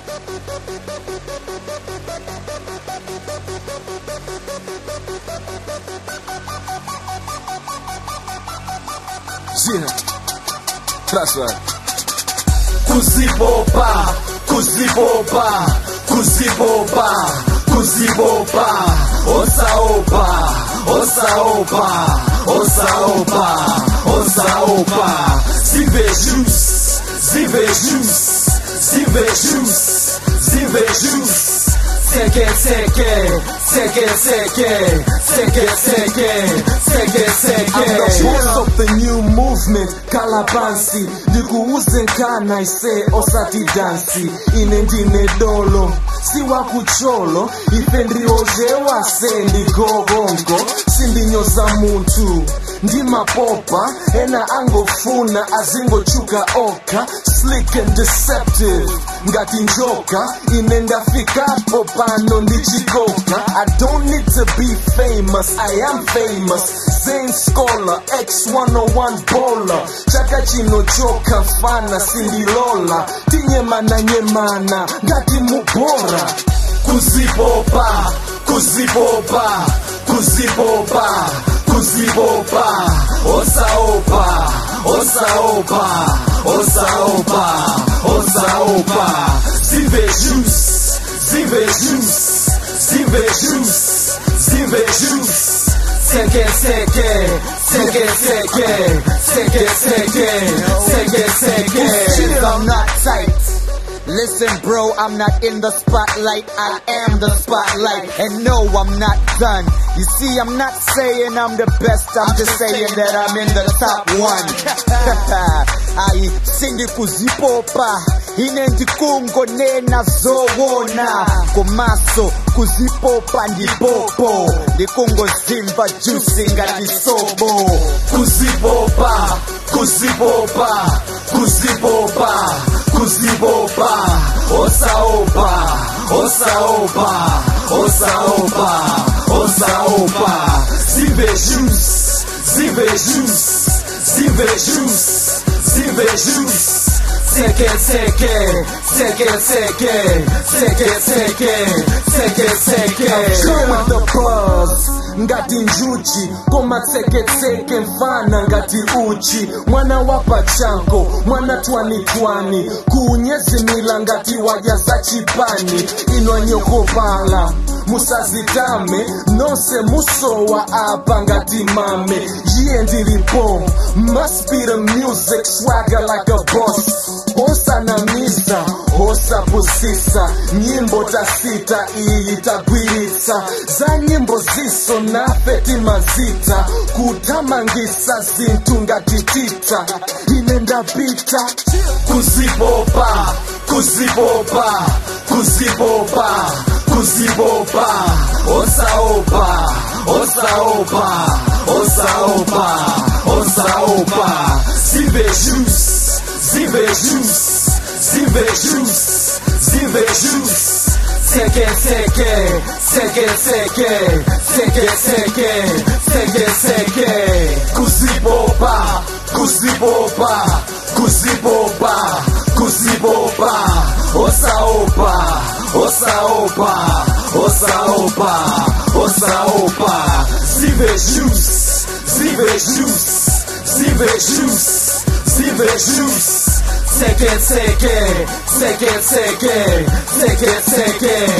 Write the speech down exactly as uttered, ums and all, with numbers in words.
Yeah, that's right. Kuziboba, kuziboba, kuziboba, kuziboba. Osaoba, osaoba, osaoba, osaoba. Zive juice, zive juice, zive juice, zive juice. Seke seke, seke seke, seke seke, seke seke. I'm the boss of the new movement, Kalabansi. Ndikuuze nkana ise osati dansi. Inendine dolo, siwa kucholo. Ifendri ojewa se ndigogongo. Sindinyoza muntu, ndima popa. Ena angofuna azingo chuka oka. Slick and deceptive, ngati njoka. Inenda fikapo pano ndichikoka. I don't need to be famous, I am famous. Zane Scholar, X one oh one bowler. Chaka chino choka fana sindilola. Tinyemana nyemana, ngati mubora. Kuziboba, kuziboba, kuziboba, kuziboba. Osaoba, osaoba, osaoba, osaoba. Zive juice, zive juice, zive juice, zive juice. Seke seke, seke seke, seke seke, seke seke. I'm not tight. Listen bro, I'm not in the spotlight, I am the spotlight. And no, I'm not done. You see, I'm not saying I'm the best, I'm just saying that I'm in the top one. Ai, sindi kuzipopa, inendi kungo nena zowona. Komaso, kuzipopa ndipopo, ndikungo zimba juicy ngati sobo. Kuziboba, kuziboba, kuziboba, kuziboba. Osaoba, osaoba, osaoba, osaoba. Zive juice, zive juice, zive juice, zive juice. Seke seke, seke seke, seke seke, seke seke. I'm with the buzz, ngati njuchi. Koma seke seke mfana ngati uchi. Mwana wapa chango, mwana twani twani. Kuunyezi mila ngati wajaza chipani. Inwa nyoko pala, musazitame. Nose musowa apa ngati mame. Yie ndilipo, must be the music. Swagger like a boss. Hosa na misa, hosa pusisa. Nyimbo tasita iyi tagwiritsa. Za nyimbo ziso na feti mazita. Kutamangisa zintu ngatitita. Inenda pita. Kuziboba, kuziboba, kuziboba, kuziboba. Osaoba, osaoba, osaoba, osaoba. Zive juice, zive juice, zive juice, zive juice. Seke seke, seke seke, seke seke, seke seke. Kuziboba, kuziboba, kuziboba, kuziboba. Osaoba, osaoba, osaoba, osaoba. Zive juice, zive juice, zive juice, zive juice. Seke seke, seke seke, seke seke,